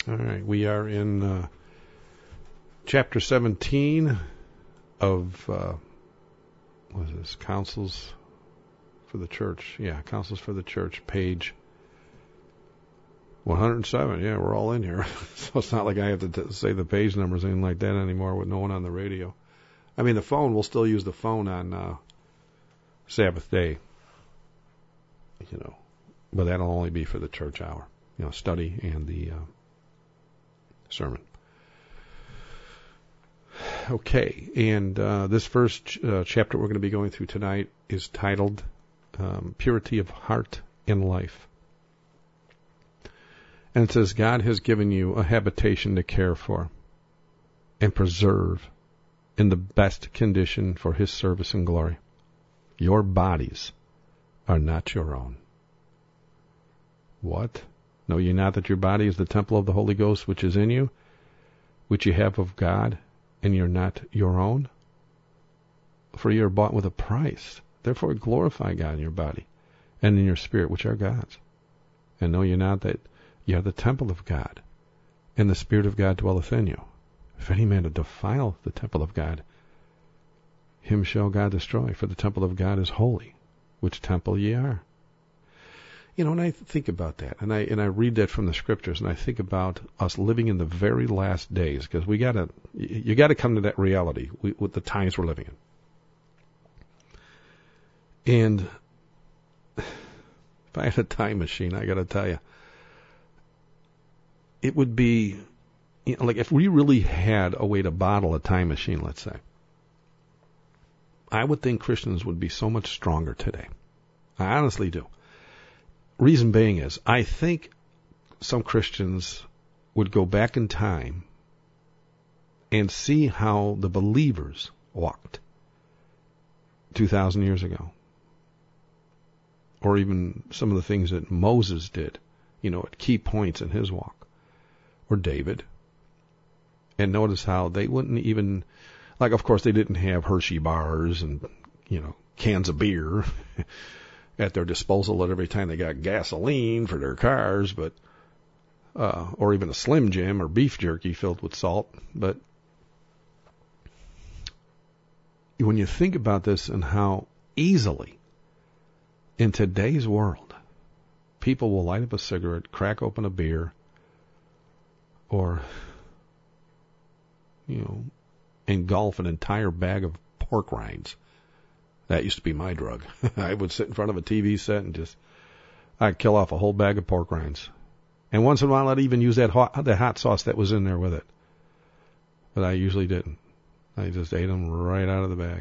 All right, we are in chapter 17 of, what is this, Counsels for the Church. Yeah, Counsels for the Church, page 107. Yeah, we're all in here. So it's not like I have to say the page numbers or anything like that anymore with no one on the radio. I mean, the phone, we'll still use the phone on Sabbath day, you know, but that'll only be for the church hour, you know, study and the sermon. Okay, and this first chapter we're going to be going through tonight is titled Purity of Heart and Life. And it says, God has given you a habitation to care for and preserve in the best condition for His service and glory. Your bodies are not your own. What? Know ye not that your body is the temple of the Holy Ghost which is in you, which you have of God, and you're not your own? For you are bought with a price. Therefore glorify God in your body and in your spirit, which are God's. And know ye not that ye are the temple of God, and the Spirit of God dwelleth in you? If any man defile the temple of God, him shall God destroy, for the temple of God is holy, which temple ye are. You know, and I think about that, and I read that from the scriptures, and I think about us living in the very last days, because you gotta come to that reality with the times we're living in. And if I had a time machine, I gotta tell you, it would be, you know, like if we really had a way to bottle a time machine, let's say, I would think Christians would be so much stronger today. I honestly do. Reason being is, I think some Christians would go back in time and see how the believers walked 2,000 years ago. Or even some of the things that Moses did, you know, at key points in his walk. Or David. And notice how they wouldn't even, like, of course, they didn't have Hershey bars and, you know, cans of beer at their disposal at every time they got gasoline for their cars, but or even a Slim Jim or beef jerky filled with salt. But when you think about this and how easily in today's world people will light up a cigarette, crack open a beer, or, you know, engulf an entire bag of pork rinds. That used to be my drug. I would sit in front of a TV set and I'd kill off a whole bag of pork rinds. And once in a while I'd even use the hot sauce that was in there with it. But I usually didn't. I just ate them right out of the bag.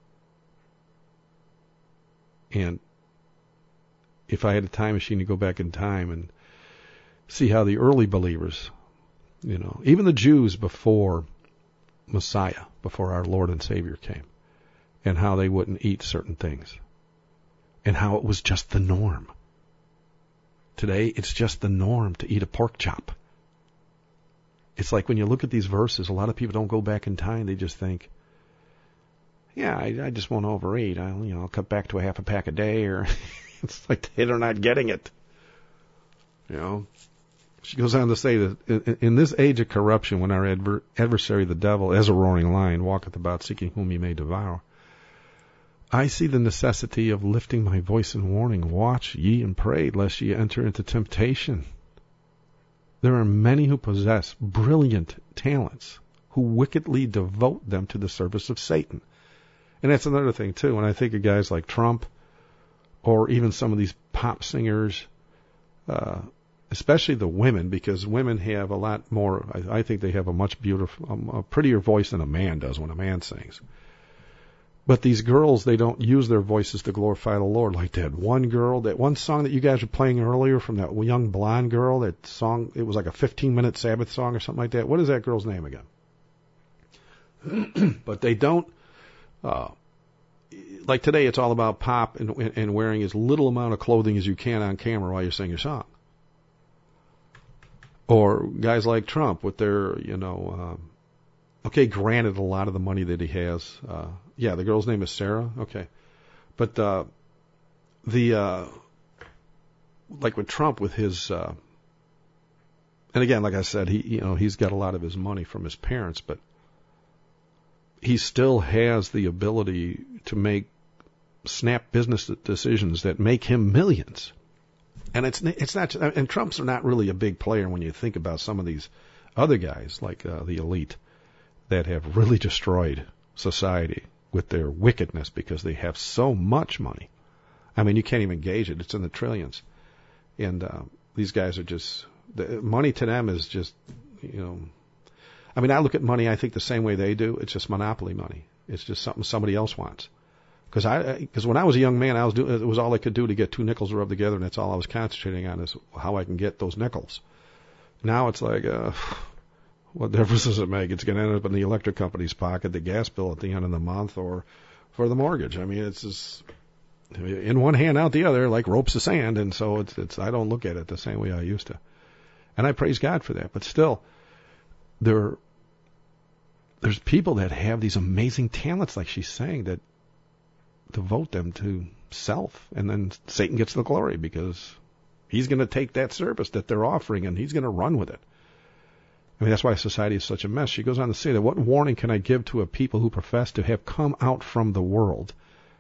And if I had a time machine to go back in time and see how the early believers, you know, even the Jews before Messiah, before our Lord and Savior came, and how they wouldn't eat certain things, and how it was just the norm. Today, it's just the norm to eat a pork chop. It's like when you look at these verses, a lot of people don't go back in time. They just think, yeah, I just won't overeat. I'll cut back to a half a pack a day, or it's like they're not getting it. You know, she goes on to say that in this age of corruption, when our adversary, the devil, as a roaring lion, walketh about seeking whom he may devour, I see the necessity of lifting my voice in warning. Watch ye and pray, lest ye enter into temptation. There are many who possess brilliant talents, who wickedly devote them to the service of Satan. And that's another thing, too. When I think of guys like Trump, or even some of these pop singers, especially the women, because women have a lot more, I think they have a much a prettier voice than a man does when a man sings. But these girls, they don't use their voices to glorify the Lord. Like that one girl, that one song that you guys were playing earlier from that young blonde girl, that song, it was like a 15-minute Sabbath song or something like that. What is that girl's name again? But they don't, like today it's all about pop and wearing as little amount of clothing as you can on camera while you sing your song. Or guys like Trump with their, you know, okay, granted a lot of the money that he has, yeah, the girl's name is Sarah, okay. But like with Trump with his And again, like I said, he's got a lot of his money from his parents, but he still has the ability to make snap business decisions that make him millions. And it's not, and Trump's not really a big player when you think about some of these other guys like the elite that have really destroyed society with their wickedness because they have so much money. I mean, you can't even gauge it. It's in the trillions. And these guys are just, the money to them is just, I mean, I look at money, I think the same way they do. It's just monopoly money. It's just something somebody else wants. Because when I was a young man, it was all I could do to get two nickels rubbed together, and that's all I was concentrating on is how I can get those nickels. Now it's like, what difference does it make? It's going to end up in the electric company's pocket, the gas bill at the end of the month, or for the mortgage. I mean, it's just in one hand, out the other, like ropes of sand. And so it's I don't look at it the same way I used to. And I praise God for that. But still, there's people that have these amazing talents, like she's saying, that devote them to self, and then Satan gets the glory because he's going to take that service that they're offering and he's going to run with it. I mean, that's why society is such a mess. She goes on to say that, what warning can I give to a people who profess to have come out from the world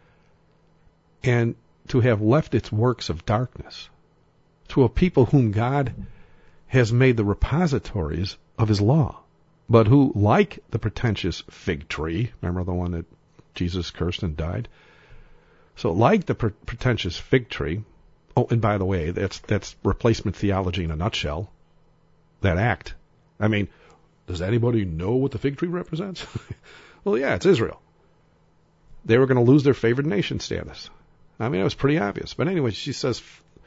and to have left its works of darkness, to a people whom God has made the repositories of his law, but who, like the pretentious fig tree, remember the one that Jesus cursed and died? So like the pretentious fig tree, oh, and by the way, that's replacement theology in a nutshell, that act. I mean, does anybody know what the fig tree represents? Well, yeah, it's Israel. They were going to lose their favored nation status. I mean, it was pretty obvious. But anyway, she says,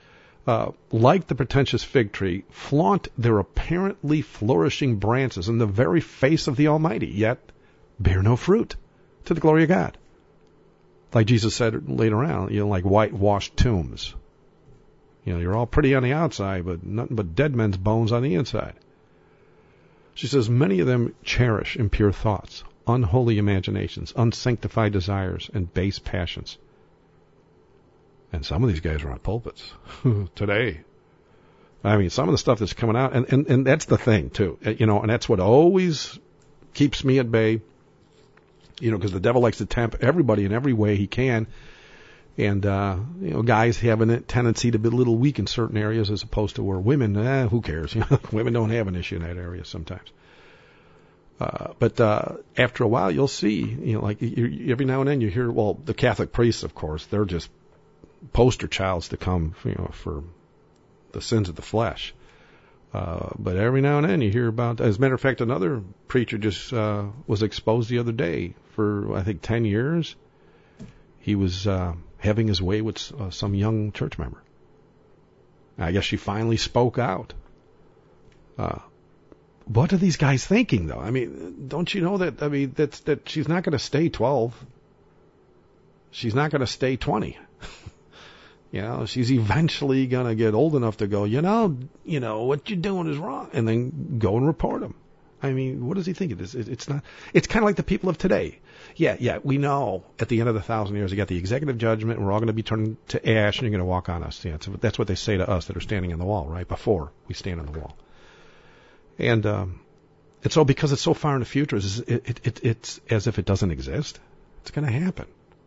like the pretentious fig tree, flaunt their apparently flourishing branches in the very face of the Almighty, yet bear no fruit to the glory of God. Like Jesus said later on, like whitewashed tombs. You're all pretty on the outside, but nothing but dead men's bones on the inside. She says, many of them cherish impure thoughts, unholy imaginations, unsanctified desires, and base passions. And some of these guys are on pulpits today. I mean, some of the stuff that's coming out, and that's the thing, too. And that's what always keeps me at bay. Because the devil likes to tempt everybody in every way he can. And, guys have a tendency to be a little weak in certain areas as opposed to where women, who cares? Women don't have an issue in that area sometimes. But after a while, you'll see, like every now and then you hear, well, the Catholic priests, of course, they're just poster childs to come, for the sins of the flesh. But every now and then you hear about, as a matter of fact, another preacher just was exposed the other day for, I think, 10 years. He was having his way with some young church member. I guess she finally spoke out. What are these guys thinking, though? I mean, don't you know that? I mean, that she's not going to stay 12. She's not going to stay 20. She's eventually going to get old enough to go, what you're doing is wrong, and then go and report him. I mean, what does he think it is? It's not. It's kind of like the people of today. Yeah, we know at the end of the 1,000 years, you got the executive judgment, and we're all going to be turned to ash, and you're going to walk on us. Yeah, that's what they say to us that are standing on the wall, right? Before we stand on the wall. And so because it's so far in the future, it's as if it doesn't exist. It's going to happen.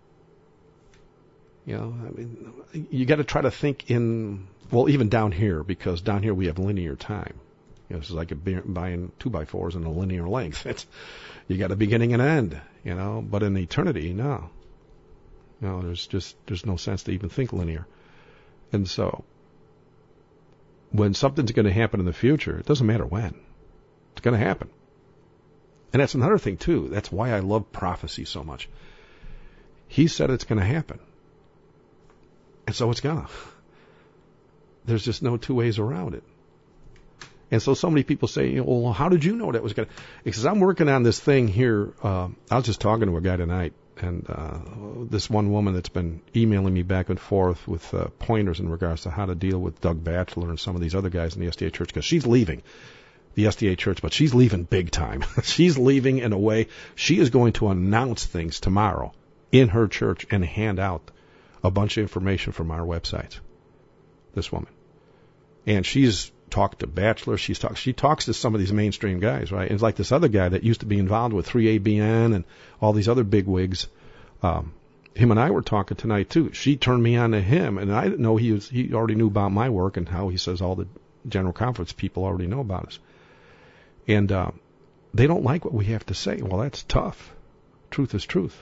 I mean, you got to try to think in, well, even down here, because down here we have linear time. It's like buying 2x4s in a linear length. You got a beginning and an end, but in eternity, no. There's no sense to even think linear. And so, when something's going to happen in the future, it doesn't matter when. It's going to happen. And that's another thing, too. That's why I love prophecy so much. He said it's going to happen. And so it's gonna. There's just no two ways around it. And so many people say, well, how did you know that was gonna? Because I'm working on this thing here. I was just talking to a guy tonight, and this one woman that's been emailing me back and forth with pointers in regards to how to deal with Doug Batchelor and some of these other guys in the SDA church, because she's leaving the SDA church, but she's leaving big time. She's leaving in a way. She is going to announce things tomorrow in her church and hand out a bunch of information from our websites, this woman. And she's talked to bachelors. She talks to some of these mainstream guys, right? And it's like this other guy that used to be involved with 3ABN and all these other big wigs. Him and I were talking tonight too. She turned me on to him, and I didn't know he already knew about my work and how he says all the General Conference people already know about us. And they don't like what we have to say. Well, that's tough. Truth is truth.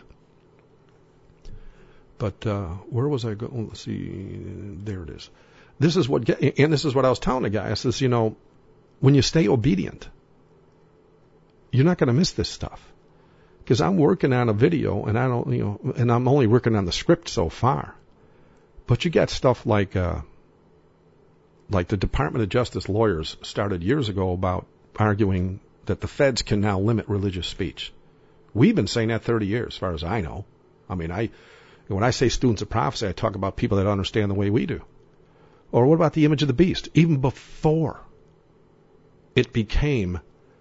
But where was I going? Let's see. There it is. This is what I was telling the guy. I says, when you stay obedient, you're not going to miss this stuff. Because I'm working on a video, and and I'm only working on the script so far. But you got stuff like the Department of Justice lawyers started years ago about arguing that the feds can now limit religious speech. We've been saying that 30 years, as far as I know. I mean, when I say students of prophecy, I talk about people that understand the way we do. Or what about the image of the beast? Even before it became,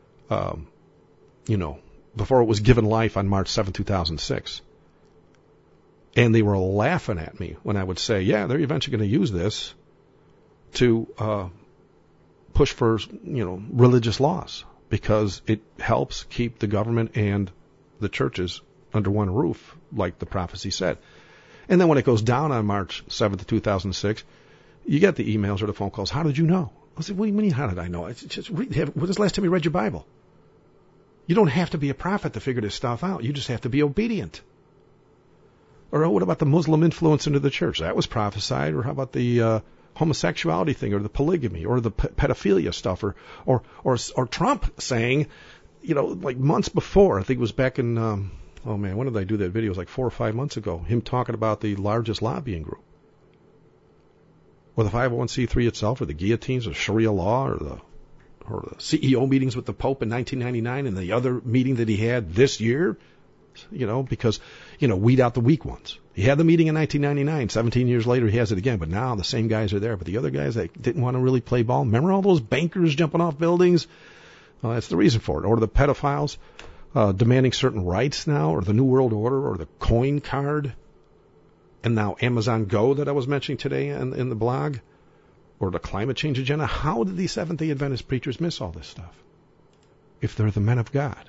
before it was given life on March 7, 2006. And they were laughing at me when I would say, yeah, they're eventually going to use this to push for, religious laws, because it helps keep the government and the churches under one roof, like the prophecy said. And then when it goes down on March 7th, 2006, you get the emails or the phone calls. How did you know? I said, what do you mean, how did I know? It's just when was the last time you read your Bible? You don't have to be a prophet to figure this stuff out. You just have to be obedient. Or what about the Muslim influence into the church? That was prophesied. Or how about the homosexuality thing, or the polygamy, or the pedophilia stuff, or Trump saying, like months before, I think it was back in, when did I do that video? It was like 4 or 5 months ago, him talking about the largest lobbying group. Or the 501c3 itself, or the guillotines, or Sharia law, or the CEO meetings with the Pope in 1999, and the other meeting that he had this year, because, weed out the weak ones. He had the meeting in 1999. 17 years later, he has it again. But now the same guys are there. But the other guys that didn't want to really play ball, remember all those bankers jumping off buildings? Well, that's the reason for it. Or the pedophiles demanding certain rights now, or the New World Order, or the coin card. And now Amazon Go that I was mentioning today in the blog, or the climate change agenda. How did these Seventh-day Adventist preachers miss all this stuff if they're the men of God?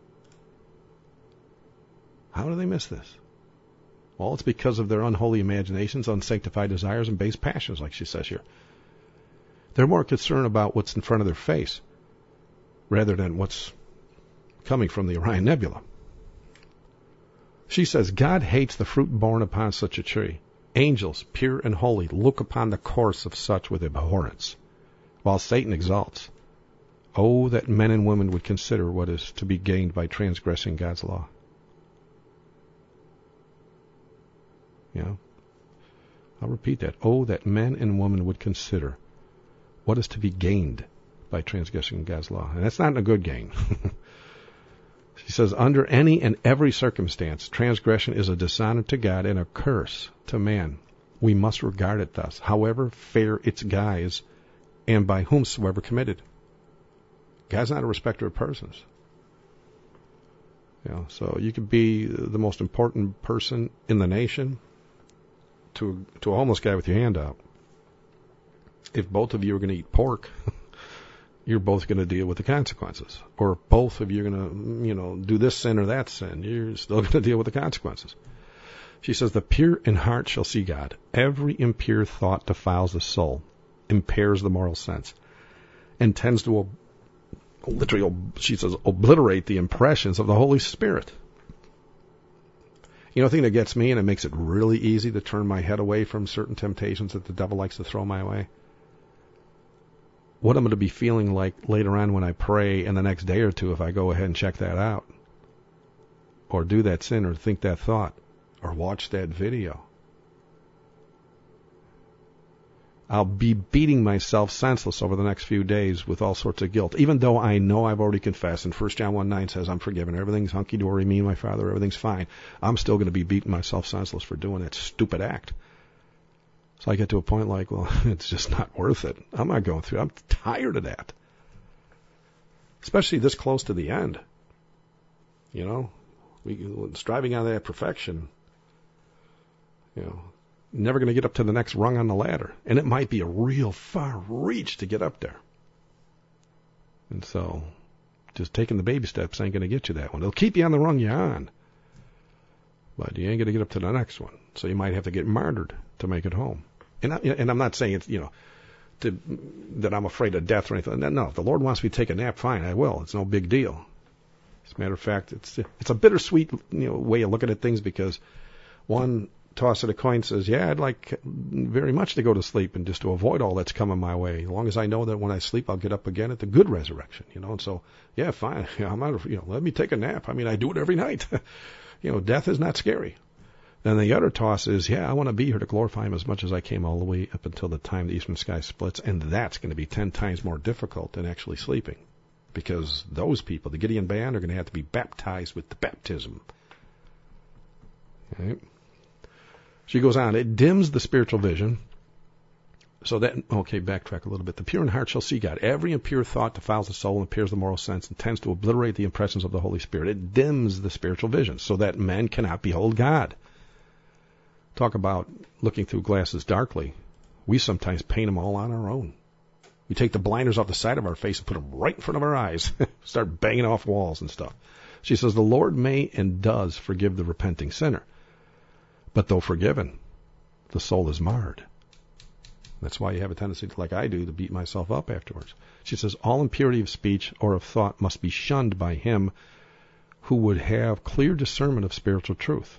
How do they miss this? Well, it's because of their unholy imaginations, unsanctified desires, and base passions, like she says here. They're more concerned about what's in front of their face rather than what's coming from the Orion Nebula. She says, God hates the fruit borne upon such a tree. Angels, pure and holy, look upon the course of such with abhorrence, while Satan exalts. Oh, that men and women would consider what is to be gained by transgressing God's law. I'll repeat that. Oh, that men and women would consider what is to be gained by transgressing God's law. And that's not a good gain. She says, under any and every circumstance, transgression is a dishonor to God and a curse to man. We must regard it thus, however fair its guise, and by whomsoever committed. God's not a respecter of persons. So you could be the most important person in the nation to a homeless guy with your hand out. If both of you are going to eat pork, you're both going to deal with the consequences. Or both of you are going to, do this sin or that sin. You're still going to deal with the consequences. She says, the pure in heart shall see God. Every impure thought defiles the soul, impairs the moral sense, and tends to literally, she says, obliterate the impressions of the Holy Spirit. The thing that gets me, and it makes it really easy to turn my head away from certain temptations that the devil likes to throw my way, what I'm going to be feeling like later on when I pray in the next day or two if I go ahead and check that out, or do that sin, or think that thought, or watch that video. I'll be beating myself senseless over the next few days with all sorts of guilt, even though I know I've already confessed, and 1 John 1:9 says I'm forgiven. Everything's hunky-dory, me and my Father, everything's fine. I'm still going to be beating myself senseless for doing that stupid act. So I get to a point like, well, it's just not worth it. I'm not going through it. I'm tired of that. Especially this close to the end. Striving out of that perfection, never going to get up to the next rung on the ladder. And it might be a real far reach to get up there. And so just taking the baby steps ain't going to get you that one. It'll keep you on the rung you're on, but you ain't going to get up to the next one. So you might have to get martyred to make it home. And I'm not saying it's, that I'm afraid of death or anything. No, if the Lord wants me to take a nap, fine, I will. It's no big deal. As a matter of fact, it's a bittersweet way of looking at things, because one toss of the coin says, yeah, I'd like very much to go to sleep and just to avoid all that's coming my way. As long as I know that when I sleep, I'll get up again at the good resurrection, And so, yeah, fine. I'm not, let me take a nap. I mean, I do it every night. Death is not scary. Then the other toss is, yeah, I want to be here to glorify him as much as I came all the way up until the time the eastern sky splits. And that's going to be 10 times more difficult than actually sleeping, because those people, the Gideon band, are going to have to be baptized with the baptism. Okay. She goes on, it dims the spiritual vision. So backtrack a little bit. The pure in heart shall see God. Every impure thought defiles the soul and impairs the moral sense and tends to obliterate the impressions of the Holy Spirit. It dims the spiritual vision so that men cannot behold God. Talk about looking through glasses darkly. We sometimes paint them all on our own. We take the blinders off the side of our face and put them right in front of our eyes. Start banging off walls and stuff. She says, the Lord may and does forgive the repenting sinner. But though forgiven, the soul is marred. That's why you have a tendency, like I do, to beat myself up afterwards. She says, all impurity of speech or of thought must be shunned by him who would have clear discernment of spiritual truth.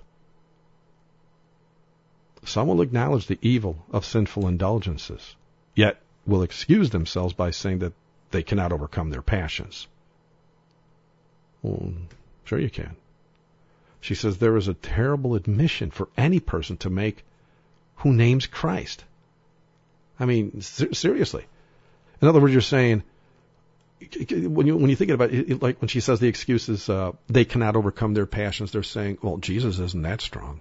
Some will acknowledge the evil of sinful indulgences, yet will excuse themselves by saying that they cannot overcome their passions. Well, sure you can. She says there is a terrible admission for any person to make who names Christ. I mean, seriously. In other words, you're saying, when you're thinking about it, like when she says the excuses, they cannot overcome their passions, they're saying, well, Jesus isn't that strong.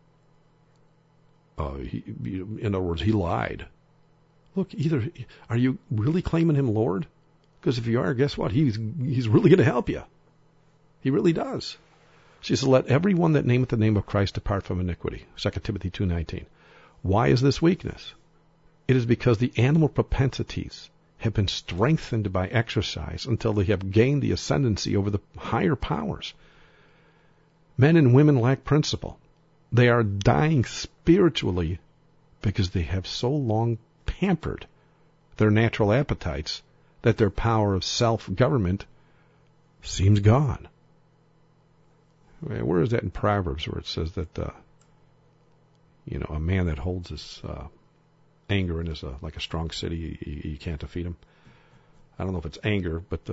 In other words, he lied. Look, either are you really claiming him Lord? Because if you are, guess what? He's really going to help you. He really does. She says, let everyone that nameth the name of Christ depart from iniquity. 2 Timothy 2:19. Why is this weakness? It is because the animal propensities have been strengthened by exercise until they have gained the ascendancy over the higher powers. Men and women lack principle. They are dying spiritually because they have so long pampered their natural appetites that their power of self-government seems gone. Where is that in Proverbs where it says that, a man that holds his anger and is like a strong city, you can't defeat him? I don't know if it's anger, but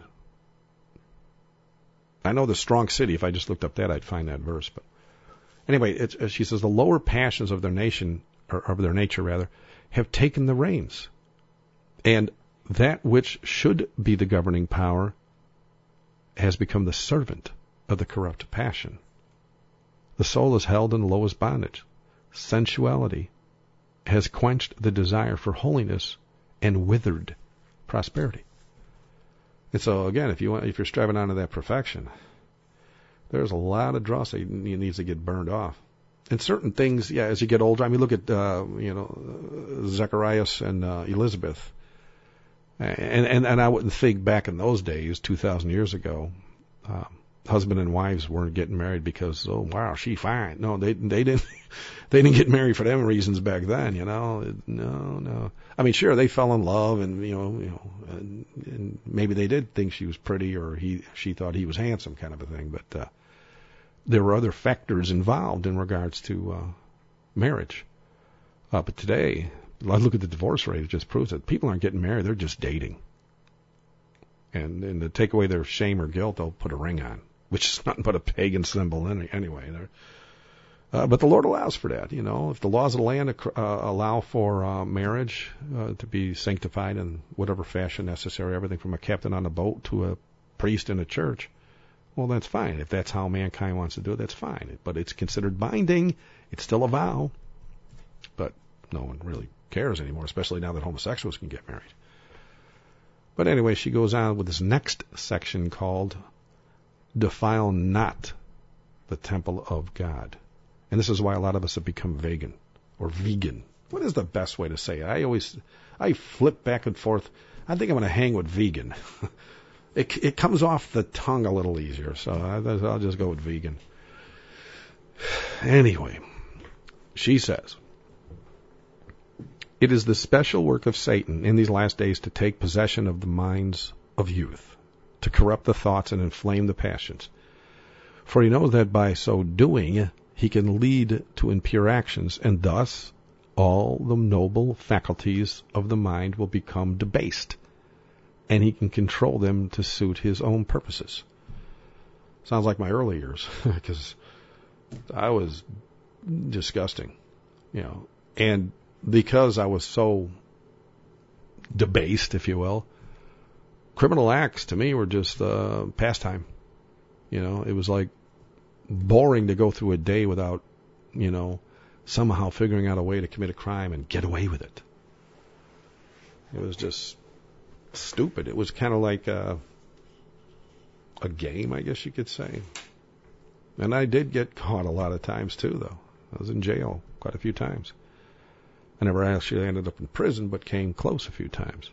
I know the strong city. If I just looked up that, I'd find that verse. But anyway, she says the lower passions of their nature, have taken the reins, and that which should be the governing power has become the servant of the corrupt passion. The soul is held in the lowest bondage. Sensuality has quenched the desire for holiness and withered prosperity. And so again, if you're striving onto that perfection, there's a lot of dross that needs to get burned off. And certain things, as you get older, I mean, look at Zacharias and Elizabeth, and I wouldn't think back in those days, 2,000 years ago, husband and wives weren't getting married because, oh wow, she fine. No, they didn't get married for them reasons back then. No. I mean, sure, they fell in love, and and maybe they did think she was pretty, or she thought he was handsome, kind of a thing. But there were other factors involved in regards to marriage. But today, I look at the divorce rate; it just proves that people aren't getting married; they're just dating. And to take away their shame or guilt, they'll put a ring on, which is nothing but a pagan symbol anyway. But the Lord allows for that. If the laws of the land allow for marriage to be sanctified in whatever fashion necessary, everything from a captain on a boat to a priest in a church, well, that's fine. If that's how mankind wants to do it, that's fine. But it's considered binding. It's still a vow. But no one really cares anymore, especially now that homosexuals can get married. But anyway, she goes on with this next section called Defile Not the Temple of God. And this is why a lot of us have become vegan or vegan. What is the best way to say it? I flip back and forth I think I'm going to hang with vegan. It comes off the tongue a little easier, so I'll just go with vegan. Anyway, she says, it is the special work of Satan in these last days to take possession of the minds of youth, to corrupt the thoughts and inflame the passions. For he knows that by so doing, he can lead to impure actions, and thus all the noble faculties of the mind will become debased, and he can control them to suit his own purposes. Sounds like my early years, because I was disgusting, and because I was so debased, if you will, criminal acts to me were just pastime. It was like boring to go through a day without, somehow figuring out a way to commit a crime and get away with it. It was just stupid. It was kind of like a game, I guess you could say. And I did get caught a lot of times too, though. I was in jail quite a few times. I never actually ended up in prison, but came close a few times.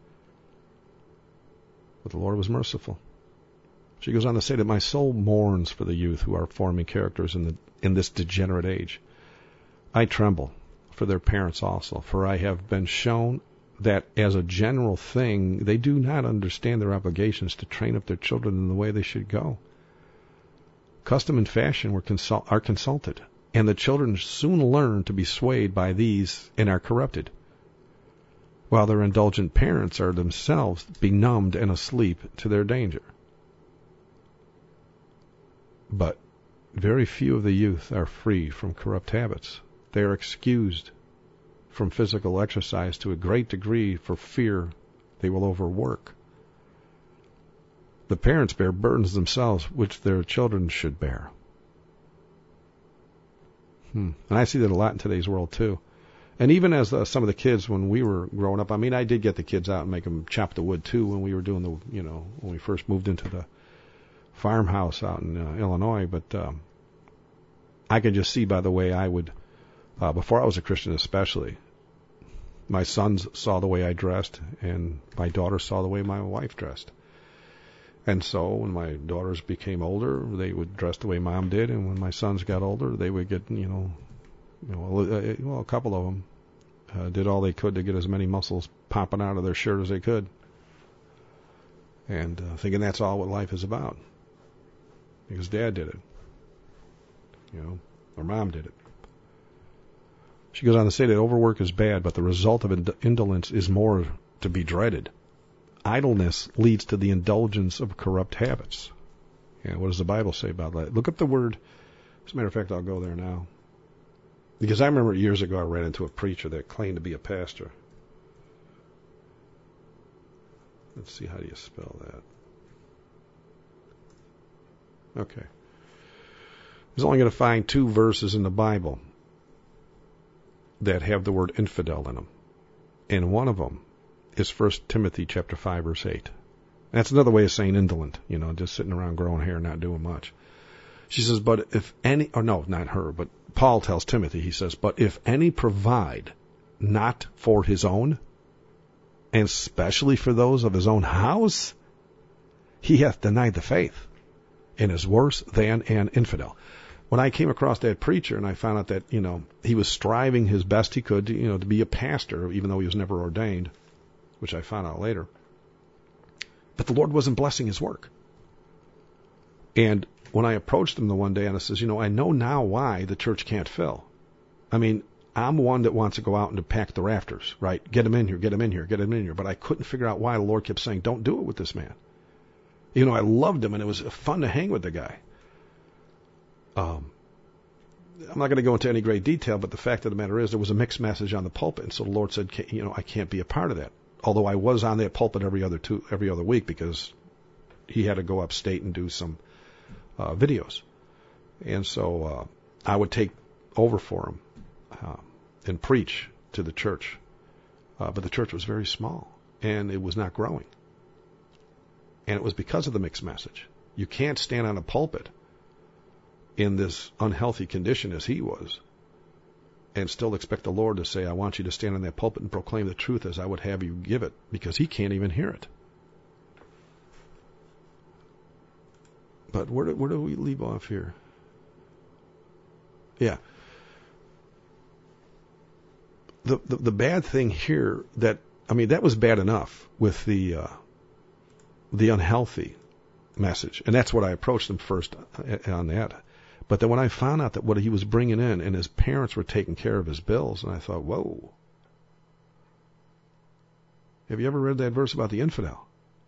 But the Lord was merciful. She goes on to say that my soul mourns for the youth who are forming characters in this degenerate age. I tremble for their parents also, for I have been shown that as a general thing, they do not understand their obligations to train up their children in the way they should go. Custom and fashion are consulted, and the children soon learn to be swayed by these and are corrupted, while their indulgent parents are themselves benumbed and asleep to their danger. But very few of the youth are free from corrupt habits. They are excused from physical exercise to a great degree for fear they will overwork. The parents bear burdens themselves which their children should bear. And I see that a lot in today's world too. And even as some of the kids when we were growing up, I did get the kids out and make them chop the wood too when we were doing when we first moved into the farmhouse out in Illinois. But I could just see by the way I would, before I was a Christian especially, my sons saw the way I dressed, and my daughter saw the way my wife dressed. And so when my daughters became older, they would dress the way Mom did, and when my sons got older, they would get, a couple of them did all they could to get as many muscles popping out of their shirt as they could. And thinking that's all what life is about. Because Dad did it. Or Mom did it. She goes on to say that overwork is bad, but the result of indolence is more to be dreaded. Idleness leads to the indulgence of corrupt habits. What does the Bible say about that? Look up the word. As a matter of fact, I'll go there now. Because I remember years ago I ran into a preacher that claimed to be a pastor. Let's see, how do you spell that? Okay. He's only going to find 2 verses in the Bible that have the word infidel in them. And one of them is 1 Timothy chapter 5, verse 8. That's another way of saying indolent, just sitting around growing hair, not doing much. She says, but if any, or no, not her, but Paul tells Timothy, he says, but if any provide not for his own, and especially for those of his own house, he hath denied the faith, and is worse than an infidel. When I came across that preacher and I found out that, he was striving his best he could, to be a pastor, even though he was never ordained, which I found out later. But the Lord wasn't blessing his work. And when I approached him the one day and I says, I know now why the church can't fill. I'm one that wants to go out and to pack the rafters, right? Get him in here, get him in here, get him in here. But I couldn't figure out why the Lord kept saying, don't do it with this man. I loved him and it was fun to hang with the guy. I'm not going to go into any great detail, but the fact of the matter is there was a mixed message on the pulpit. And so the Lord said, I can't be a part of that. Although I was on that pulpit every other week because he had to go upstate and do some videos. And so I would take over for him and preach to the church. But the church was very small and it was not growing. And it was because of the mixed message. You can't stand on a pulpit in this unhealthy condition as he was and still expect the Lord to say, I want you to stand in that pulpit and proclaim the truth as I would have you give it, because he can't even hear it. But where do we leave off here? Yeah. The bad thing here, that was bad enough with the unhealthy message, and that's what I approached him first on that. But then when I found out that what he was bringing in, and his parents were taking care of his bills, and I thought, whoa. Have you ever read that verse about the infidel?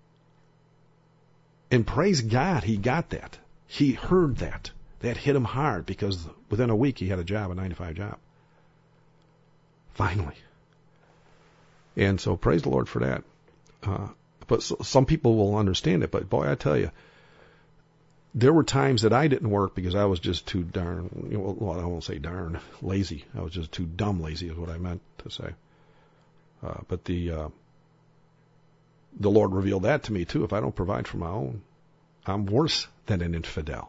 And praise God, he got that. He heard that. That hit him hard, because within a week he had a 9-to-5 job. Finally. And so praise the Lord for that. But some people will understand it. But boy, I tell you, there were times that I didn't work because I was just too darn, well, I won't say darn, lazy. I was just too dumb lazy is what I meant to say. But the Lord revealed that to me too. If I don't provide for my own, I'm worse than an infidel.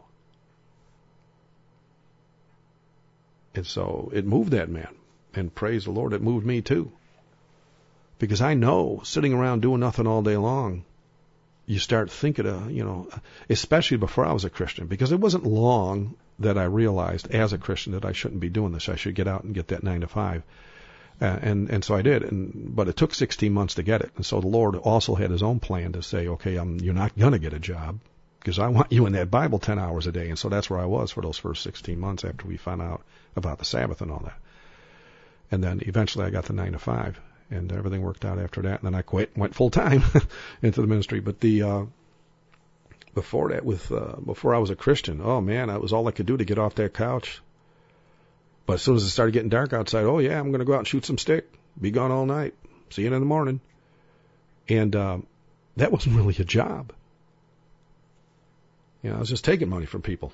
And so it moved that man. And praise the Lord, it moved me too. Because I know, sitting around doing nothing all day long, you start thinking of, especially before I was a Christian, because it wasn't long that I realized as a Christian that I shouldn't be doing this. I should get out and get that 9-to-5. And so I did. But it took 16 months to get it. And so the Lord also had his own plan to say, okay, you're not going to get a job because I want you in that Bible 10 hours a day. And so that's where I was for those first 16 months after we found out about the Sabbath and all that. And then eventually I got the 9-to-5. And everything worked out after that. And then I quit, went full time into the ministry. But before that, before I was a Christian, oh man, that was all I could do to get off that couch. But as soon as it started getting dark outside, oh yeah, I'm going to go out and shoot some stick. Be gone all night. See you in the morning. And that wasn't really a job. I was just taking money from people.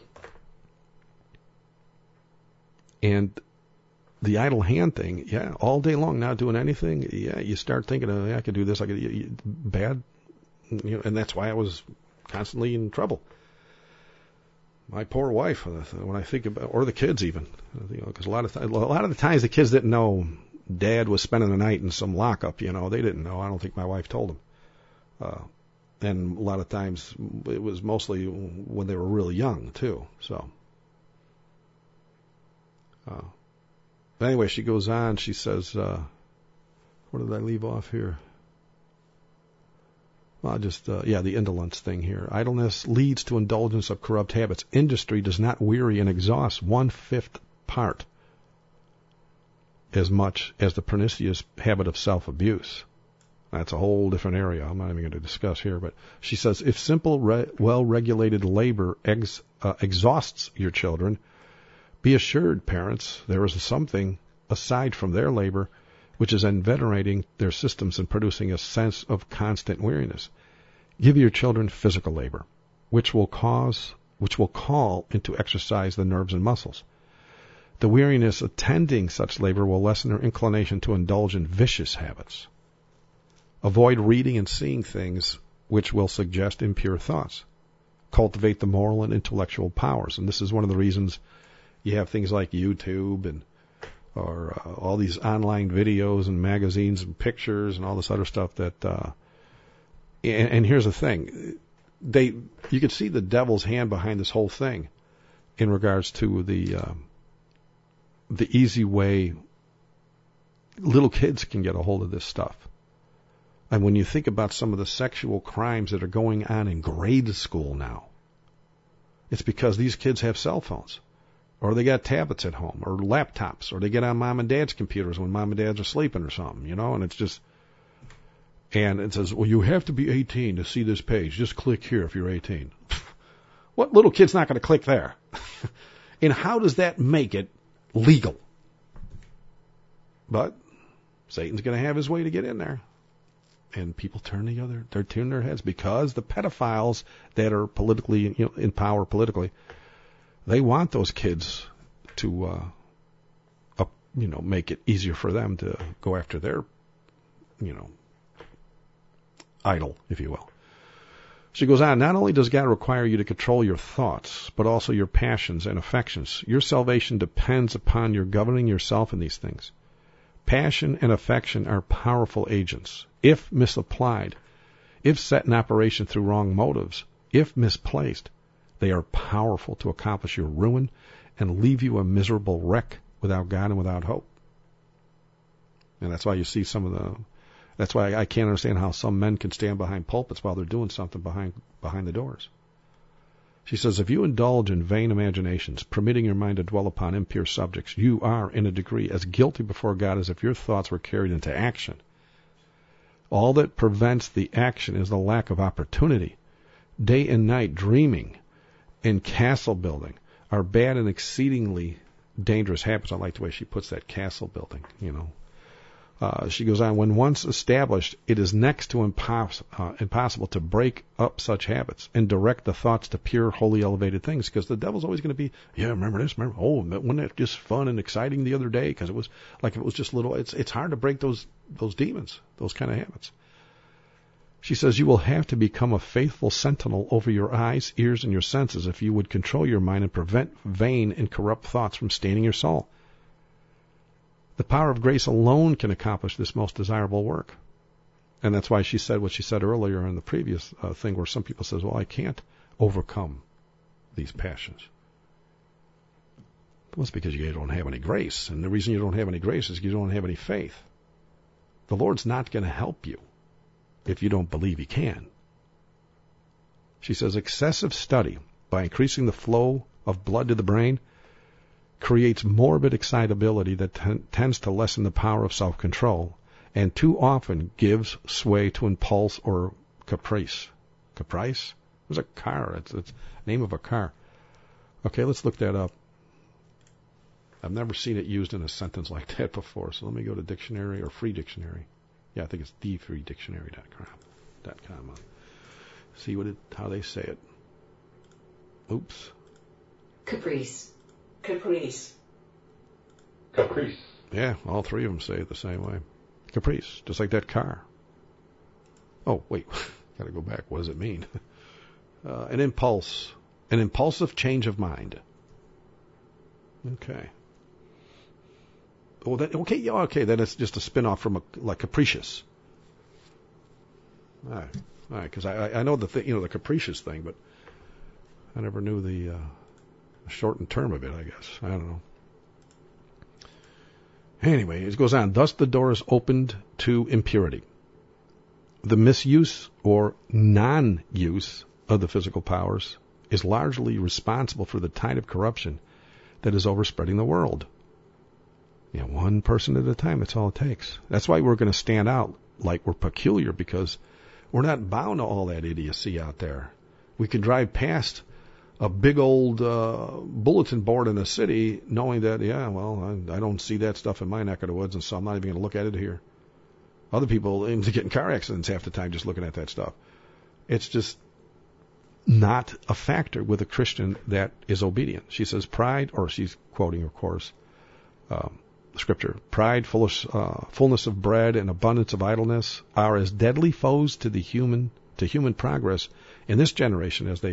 And the idle hand thing, yeah, all day long, not doing anything. Yeah, you start thinking, I could do this, I could, bad, and that's why I was constantly in trouble. My poor wife, when I think about, or the kids even, because a lot of the times the kids didn't know Dad was spending the night in some lockup. They didn't know. I don't think my wife told them. And a lot of times it was mostly when they were really young too. So. But anyway, she goes on, she says, where did I leave off here? Well, the indolence thing here. Idleness leads to indulgence of corrupt habits. Industry does not weary and exhaust 1/5 part as much as the pernicious habit of self-abuse. That's a whole different area I'm not even going to discuss here. But she says, if simple, well-regulated labor exhausts your children, be assured, parents, there is something aside from their labor which is invigorating their systems and producing a sense of constant weariness. Give your children physical labor, which will call into exercise the nerves and muscles. The weariness attending such labor will lessen their inclination to indulge in vicious habits. Avoid reading and seeing things which will suggest impure thoughts. Cultivate the moral and intellectual powers. And this is one of the reasons you have things like YouTube or all these online videos and magazines and pictures and all this other stuff that, and here's the thing, you could see the devil's hand behind this whole thing in regards to the easy way little kids can get a hold of this stuff. And when you think about some of the sexual crimes that are going on in grade school now, it's because these kids have cell phones. Or they got tablets at home, or laptops, or they get on mom and dad's computers when mom and dads are sleeping or something, and it's just, and it says, well, you have to be 18 to see this page. Just click here if you're 18. What little kid's not going to click there? And how does that make it legal? But Satan's going to have his way to get in there. And people they're turning their heads because the pedophiles that are politically, in power politically, they want those kids to, make it easier for them to go after their, idol, if you will. She goes on, not only does God require you to control your thoughts, but also your passions and affections. Your salvation depends upon your governing yourself in these things. Passion and affection are powerful agents. If misapplied, if set in operation through wrong motives, if misplaced, they are powerful to accomplish your ruin and leave you a miserable wreck without God and without hope. And that's why you see that's why I can't understand how some men can stand behind pulpits while they're doing something behind the doors. She says, if you indulge in vain imaginations, permitting your mind to dwell upon impure subjects, you are, in a degree, as guilty before God as if your thoughts were carried into action. All that prevents the action is the lack of opportunity. Day and night dreaming and castle building are bad and exceedingly dangerous habits. I like the way she puts that, castle building, She goes on, when once established, it is next to impossible to break up such habits and direct the thoughts to pure, holy, elevated things, because the devil's always going to be, remember this, wasn't that just fun and exciting the other day? Because it was like, if it was just little, it's hard to break those demons, those kind of habits. She says, you will have to become a faithful sentinel over your eyes, ears, and your senses if you would control your mind and prevent vain and corrupt thoughts from staining your soul. The power of grace alone can accomplish this most desirable work. And that's why she said what she said earlier in the previous thing, where some people says, well, I can't overcome these passions. Well, it's because you don't have any grace. And the reason you don't have any grace is you don't have any faith. The Lord's not going to help you if you don't believe He can. She says, excessive study, by increasing the flow of blood to the brain, creates morbid excitability that tends to lessen the power of self-control, and too often gives sway to impulse or caprice. Caprice? There's a car. It's the name of a car. Okay, let's look that up. I've never seen it used in a sentence like that before, so let me go to dictionary or free dictionary. Yeah, I think it's thefreedictionary.com. See how they say it. Oops. Caprice. Yeah, all three of them say it the same way. Caprice, just like that car. Oh, wait, got to go back. What does it mean? An impulsive change of mind. Okay. Oh, then it's just a spin-off from like capricious. All right, because I know the capricious thing, but I never knew the shortened term of it, I guess. I don't know. Anyway, it goes on. Thus the door is opened to impurity. The misuse or non-use of the physical powers is largely responsible for the tide of corruption that is overspreading the world. One person at a time, that's all it takes. That's why we're going to stand out like we're peculiar, because we're not bound to all that idiocy out there. We can drive past a big old bulletin board in a city knowing that, I don't see that stuff in my neck of the woods, and so I'm not even going to look at it here. Other people end up getting car accidents half the time just looking at that stuff. It's just not a factor with a Christian that is obedient. She says pride, or she's quoting, of course, Scripture. Pride, fullness of bread, and abundance of idleness are as deadly foes to human progress in this generation as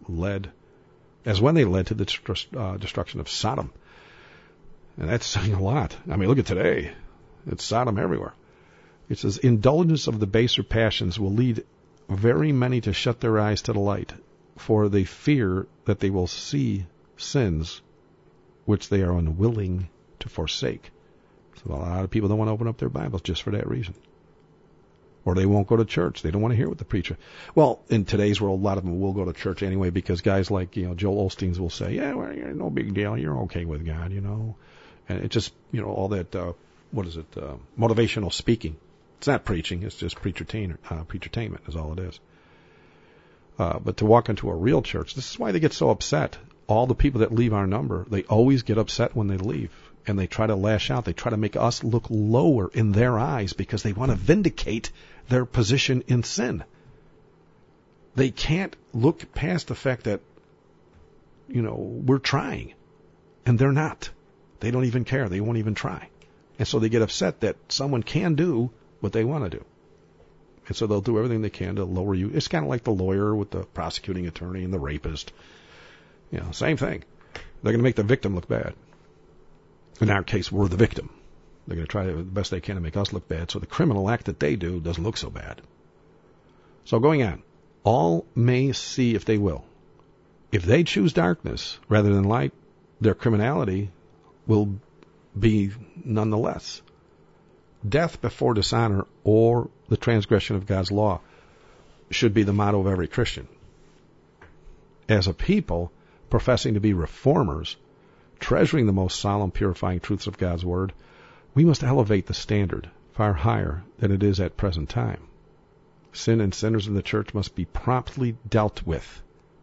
when they led to the destruction of Sodom. And that's saying a lot. I mean, look at today. It's Sodom everywhere. It says, indulgence of the baser passions will lead very many to shut their eyes to the light, for they fear that they will see sins which they are unwilling to forsake. So a lot of people don't want to open up their Bibles just for that reason. Or they won't go to church. They don't want to hear what the preacher. Well, in today's world, a lot of them will go to church anyway, because guys like Joel Osteen will say, you're no big deal. You're okay with God, And it just all that motivational speaking. It's not preaching. It's just preachertainment is all it is. But to walk into a real church, this is why they get so upset. All the people that leave our number, they always get upset when they leave. And they try to lash out. They try to make us look lower in their eyes because they want to vindicate their position in sin. They can't look past the fact that, we're trying. And they're not. They don't even care. They won't even try. And so they get upset that someone can do what they want to do. And so they'll do everything they can to lower you. It's kind of like the lawyer with the prosecuting attorney and the rapist. Same thing. They're going to make the victim look bad. In our case, we're the victim. They're going to try the best they can to make us look bad, so the criminal act that they do doesn't look so bad. So going on, all may see if they will. If they choose darkness rather than light, their criminality will be nonetheless. Death before dishonor or the transgression of God's law should be the motto of every Christian. As a people professing to be reformers, treasuring the most solemn, purifying truths of God's word, we must elevate the standard far higher than it is at present time. Sin and sinners in the church must be promptly dealt with.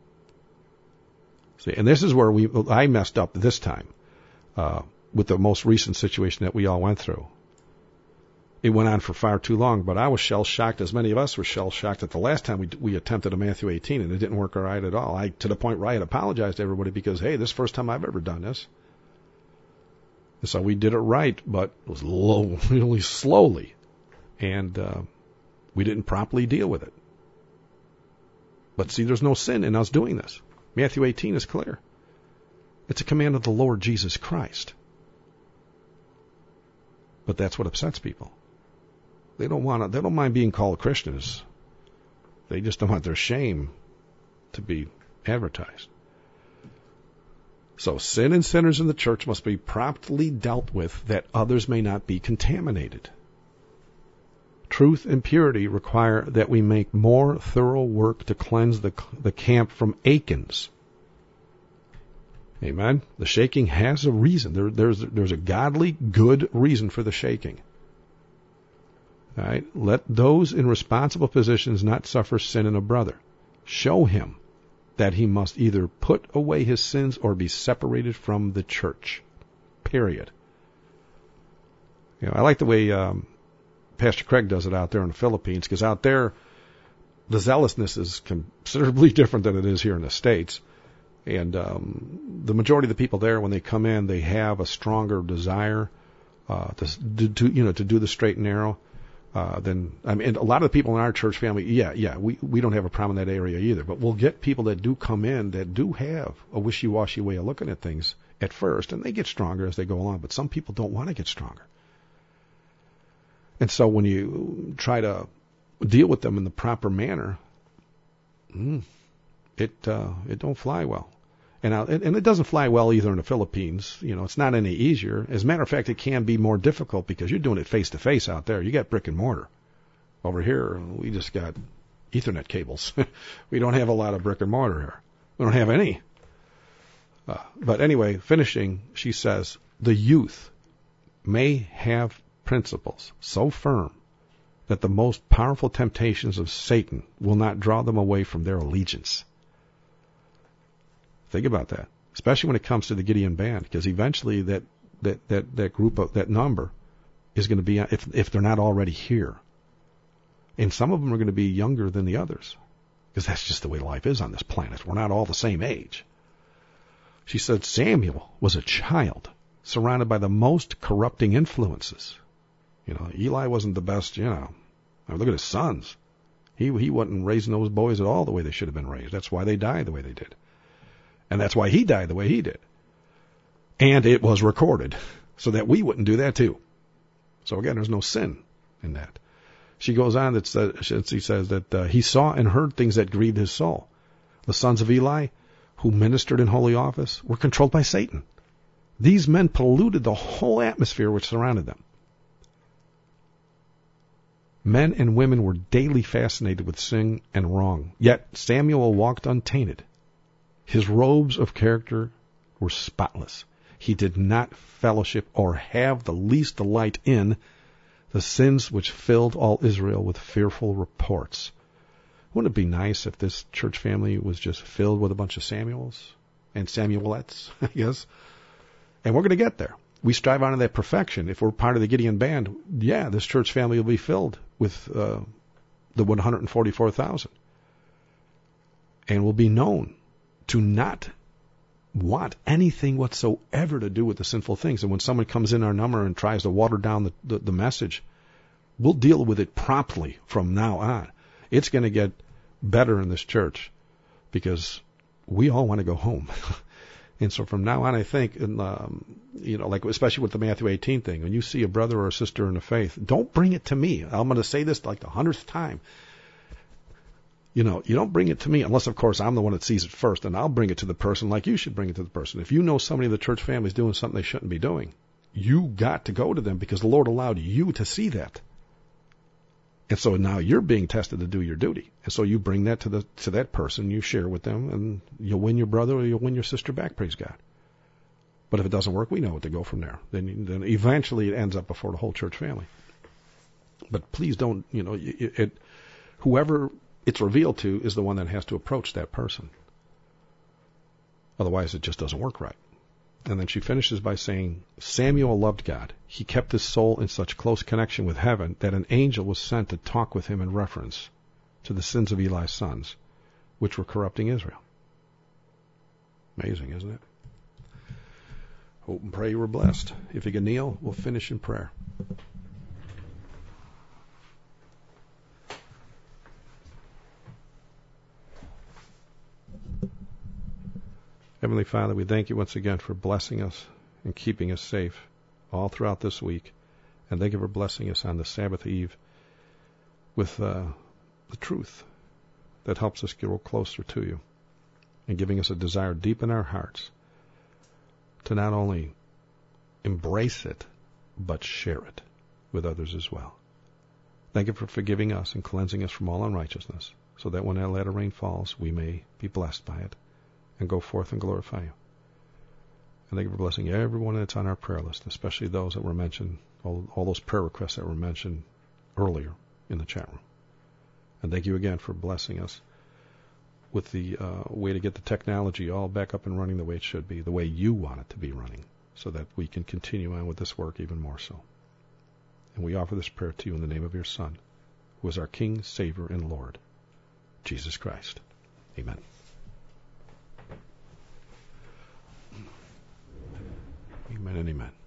See, and this is where I messed up this time with the most recent situation that we all went through. It went on for far too long, but I was shell-shocked, as many of us were shell-shocked at the last time we attempted a Matthew 18, and it didn't work right at all. To the point where I had apologized to everybody because, hey, this is the first time I've ever done this. And so we did it right, but it was really slowly, and we didn't properly deal with it. But see, there's no sin in us doing this. Matthew 18 is clear. It's a command of the Lord Jesus Christ. But that's what upsets people. They don't mind being called Christians. They just don't want their shame to be advertised. So sin and sinners in the church must be promptly dealt with that others may not be contaminated. Truth and purity require that we make more thorough work to cleanse the camp from Achans. Amen. The shaking has a reason. There's a godly, good reason for the shaking. All right. Let those in responsible positions not suffer sin in a brother. Show him that he must either put away his sins or be separated from the church. Period. I like the way Pastor Craig does it out there in the Philippines, because out there the zealousness is considerably different than it is here in the States. And the majority of the people there, when they come in, they have a stronger desire to do the straight and narrow. And a lot of the people in our church family, we don't have a problem in that area either. But we'll get people that do come in that do have a wishy-washy way of looking at things at first, and they get stronger as they go along. But some people don't want to get stronger. And so when you try to deal with them in the proper manner, it don't fly well. And it doesn't fly well either in the Philippines. It's not any easier. As a matter of fact, it can be more difficult because you're doing it face to face out there. You got brick and mortar. Over here, we just got Ethernet cables. We don't have a lot of brick and mortar here. We don't have any. But anyway, finishing, she says, the youth may have principles so firm that the most powerful temptations of Satan will not draw them away from their allegiance. Think about that, especially when it comes to the Gideon band, because eventually that group of that number is going to be, if they're not already here, and some of them are going to be younger than the others, because that's just the way life is on this planet. We're not all the same age. She said Samuel was a child surrounded by the most corrupting influences. Eli wasn't the best. Look at his sons. He wasn't raising those boys at all the way they should have been raised. That's why they died the way they did. And that's why he died the way he did. And it was recorded so that we wouldn't do that too. So again, there's no sin in that. She goes on, she says that he saw and heard things that grieved his soul. The sons of Eli, who ministered in holy office, were controlled by Satan. These men polluted the whole atmosphere which surrounded them. Men and women were daily fascinated with sin and wrong. Yet Samuel walked untainted. His robes of character were spotless. He did not fellowship or have the least delight in the sins which filled all Israel with fearful reports. Wouldn't it be nice if this church family was just filled with a bunch of Samuels and Samuelettes, I guess? And we're going to get there. We strive on to that perfection. If we're part of the Gideon band, this church family will be filled with the 144,000. And will be known to not want anything whatsoever to do with the sinful things. And when someone comes in our number and tries to water down the message, We'll deal with it promptly from now on. It's going to get better in this church because we all want to go home. And so from now on, I think, like especially with the Matthew 18 thing, when you see a brother or a sister in the faith, don't bring it to me. I'm going to say this like the 100th time. You don't bring it to me unless, of course, I'm the one that sees it first, and I'll bring it to the person like you should bring it to the person. If you know somebody in the church family is doing something they shouldn't be doing, you got to go to them because the Lord allowed you to see that. And so now you're being tested to do your duty. And so you bring that to that person, you share with them, and you'll win your brother or you'll win your sister back, praise God. But if it doesn't work, we know what to go from there. Then eventually it ends up before the whole church family. But please don't, whoever it's revealed to is the one that has to approach that person. Otherwise, it just doesn't work right. And then she finishes by saying, Samuel loved God. He kept his soul in such close connection with heaven that an angel was sent to talk with him in reference to the sins of Eli's sons, which were corrupting Israel. Amazing, isn't it? Hope and pray you were blessed. If you can kneel, we'll finish in prayer. Heavenly Father, we thank you once again for blessing us and keeping us safe all throughout this week. And thank you for blessing us on the Sabbath eve with the truth that helps us grow closer to you and giving us a desire deep in our hearts to not only embrace it, but share it with others as well. Thank you for forgiving us and cleansing us from all unrighteousness so that when that latter rain falls, we may be blessed by it and go forth and glorify you. And thank you for blessing everyone that's on our prayer list, especially those that were mentioned, all those prayer requests that were mentioned earlier in the chat room. And thank you again for blessing us with the way to get the technology all back up and running the way it should be, the way you want it to be running, so that we can continue on with this work even more so. And we offer this prayer to you in the name of your Son, who is our King, Savior, and Lord, Jesus Christ. Amen. Amen and amen.